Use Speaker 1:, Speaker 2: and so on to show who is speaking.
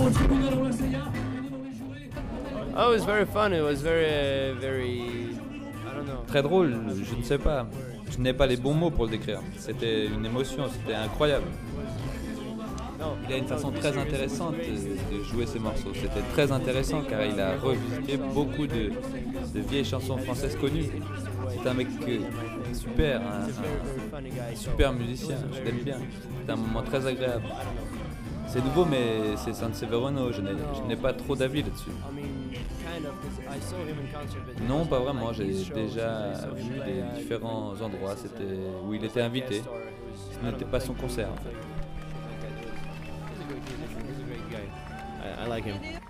Speaker 1: Oh, it was very fun. It was very, I don't know.
Speaker 2: Très drôle, je ne sais pas. Je n'ai pas les bons mots pour le décrire. C'était une émotion, c'était incroyable. Il a une façon très intéressante de jouer ses morceaux. C'était très intéressant car il a revisité beaucoup de vieilles chansons françaises connues. C'est un mec super, un super musicien, je l'aime bien. C'est un moment très agréable. C'est nouveau mais c'est Sanseverino, je n'ai pas trop d'avis là-dessus. Non, pas vraiment, j'ai déjà vu des différents endroits où il était invité. Ce n'était pas son concert en fait.
Speaker 1: I like him.